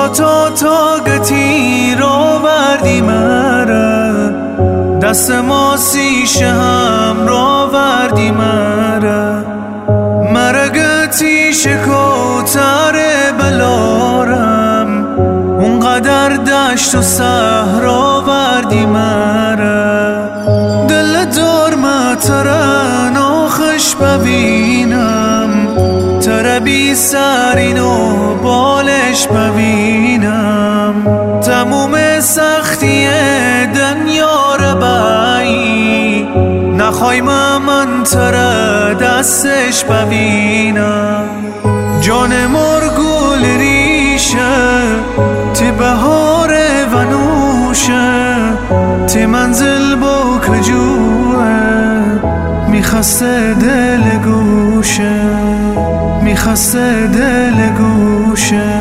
تا طاقتی رو وردی مره، دست ما سیشه هم رو وردی مره گتی شکوتر بلارم، اونقدر دشت و صحرا وردی مره. دل دارم تره ناخش ببینم، تره بی سرین و بالش ببینم، تموم سختی دنیا رو بایی، نخوای من تره دستش ببینم. جان مرگول ریشه تی بهار ونوشه، تی منزل با کجوه میخسته دل گوشه، میخسته دل گوشه.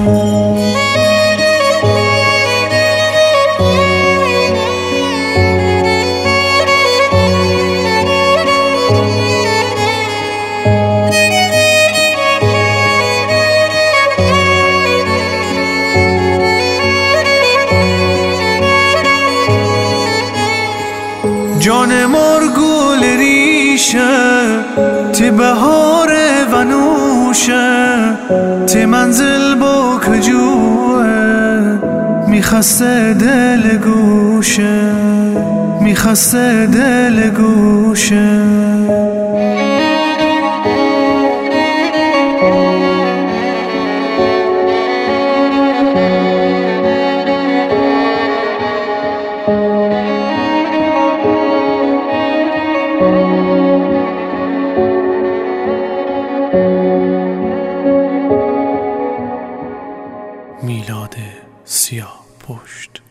جان مرگول ریشه تی بهار ونوشه، تی منزل با کجوه میخسته دل گوشه، میخسته دل گوشه. میلاد سیاه پشت.